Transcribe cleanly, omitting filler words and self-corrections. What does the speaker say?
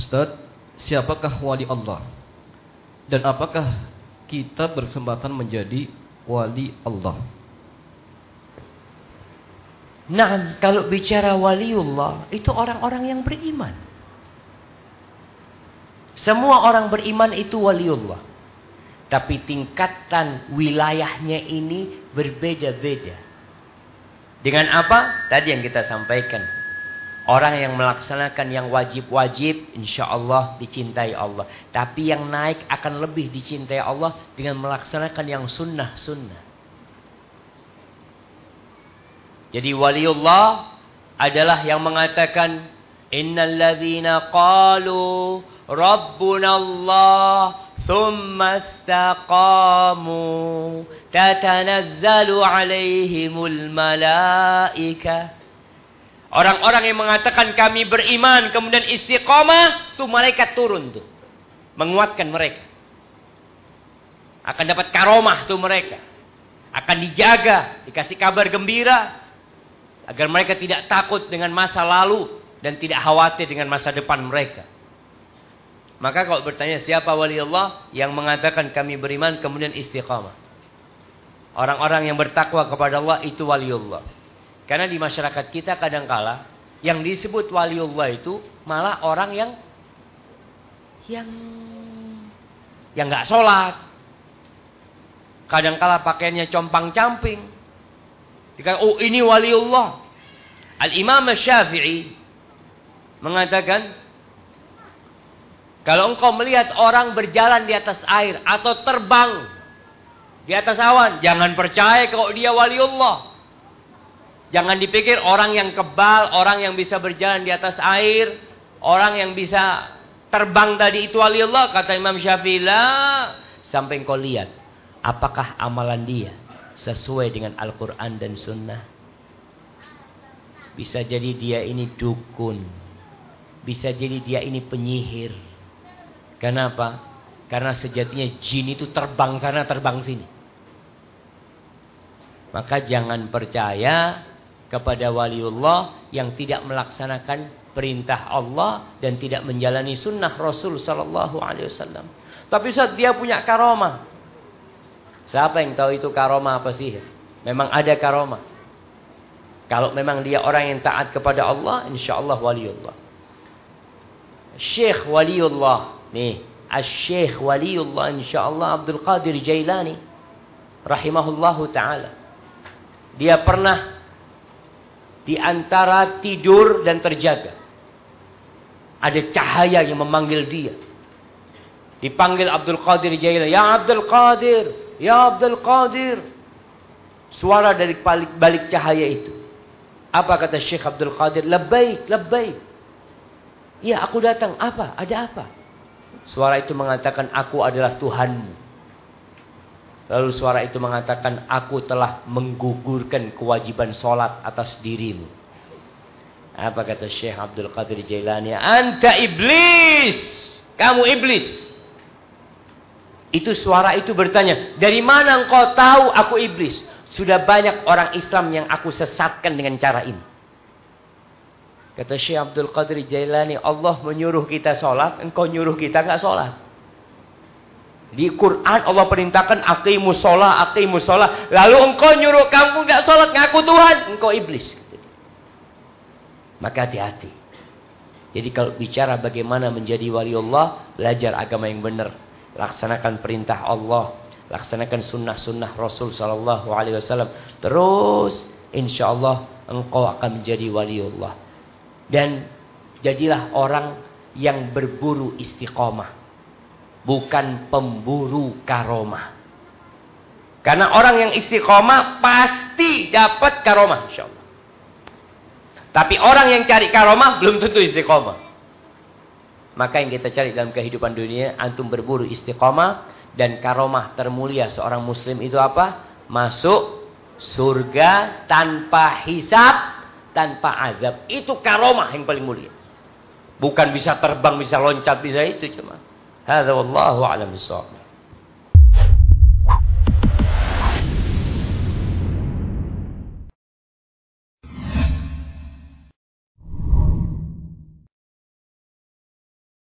Ustadz, siapakah wali Allah? Dan apakah kita berkesempatan menjadi wali Allah? Nah, kalau bicara waliullah, itu orang-orang yang beriman. Semua orang beriman itu waliullah. Tapi tingkatan wilayahnya ini berbeda-beda. Dengan apa? Tadi yang kita sampaikan. Orang yang melaksanakan yang wajib-wajib, insya Allah dicintai Allah. Tapi yang naik akan lebih dicintai Allah dengan melaksanakan yang sunnah-sunnah. Jadi waliullah adalah yang mengatakan, innal ladzina qalu rabbuna Allah thumma istaqamu tatanazzalu alaihimul malaikah. Orang-orang yang mengatakan kami beriman kemudian istiqomah, tuh malaikat turun tuh. Menguatkan mereka. Akan dapat karomah tuh mereka. Akan dijaga, dikasih kabar gembira. Agar mereka tidak takut dengan masa lalu dan tidak khawatir dengan masa depan mereka. Maka kalau bertanya siapa wali Allah? Yang mengatakan kami beriman kemudian istiqamah. Orang-orang yang bertakwa kepada Allah itu waliullah. Karena di masyarakat kita kadangkala yang disebut waliullah itu malah orang yang nggak sholat. Kadangkala pakaiannya compang-camping. Dikatakan, oh ini waliullah. Al-Imam Syafi'i mengatakan, kalau engkau melihat orang berjalan di atas air atau terbang di atas awan, jangan percaya kalau dia waliullah. Jangan dipikir orang yang kebal, orang yang bisa berjalan di atas air, orang yang bisa terbang tadi itu waliullah. Kata Imam Syafi'i, sampai engkau lihat apakah amalan dia sesuai dengan Al-Quran dan Sunnah. Bisa jadi dia ini dukun, bisa jadi dia ini penyihir. Kenapa? Karena sejatinya jin itu terbang sana terbang sini. Maka jangan percaya kepada waliullah yang tidak melaksanakan perintah Allah dan tidak menjalani sunnah Rasul sallallahu alaihi wasallam. Tapi Ustaz, dia punya karomah. Siapa yang tahu itu karomah apa sihir? Memang ada karomah. Kalau memang dia orang yang taat kepada Allah, insyaallah waliullah. Syekh waliullah nih, Asy-Syaikh waliullah insyaallah Abdul Qadir Jailani rahimahullahu taala. Dia pernah di antara tidur dan terjaga, ada cahaya yang memanggil dia. Dipanggil Abdul Qadir Jailani, ya Abdul Qadir, ya Abdul Qadir. Suara dari balik cahaya itu. Apa kata Syekh Abdul Qadir? Labbaik, labbaik. Ya, aku datang. Apa? Ada apa? Suara itu mengatakan, aku adalah Tuhanmu. Lalu suara itu mengatakan, aku telah menggugurkan kewajiban sholat atas dirimu. Apa kata Syekh Abdul Qadir Jailani? Anta iblis. Kamu iblis. Itu suara itu bertanya, dari mana engkau tahu aku iblis? Sudah banyak orang Islam yang aku sesatkan dengan cara ini. Kata Syekh Abdul Qadir Jailani, Allah menyuruh kita sholat, engkau nyuruh kita nggak sholat. Di Quran Allah perintahkan aqimus sholat, aqimus sholat. Lalu engkau nyuruh kamu nggak sholat, ngaku Tuhan, engkau iblis. Maka hati-hati. Jadi kalau bicara bagaimana menjadi waliullah, belajar agama yang benar, laksanakan perintah Allah, laksanakan sunnah-sunnah Rasul sallallahu alaihi wasallam. Terus insyaallah engkau akan menjadi waliullah. Dan jadilah orang yang berburu istiqomah, bukan pemburu karomah. Karena orang yang istiqomah pasti dapat karomah insyaallah. Tapi orang yang cari karomah belum tentu istiqomah. Maka yang kita cari dalam kehidupan dunia, antum berburu istiqomah, dan karomah termulia seorang muslim itu apa? Masuk surga tanpa hisab, tanpa azab. Itu karomah yang paling mulia. Bukan bisa terbang, bisa loncat, bisa itu cuma. Hadza wallahu a'lam bissawab.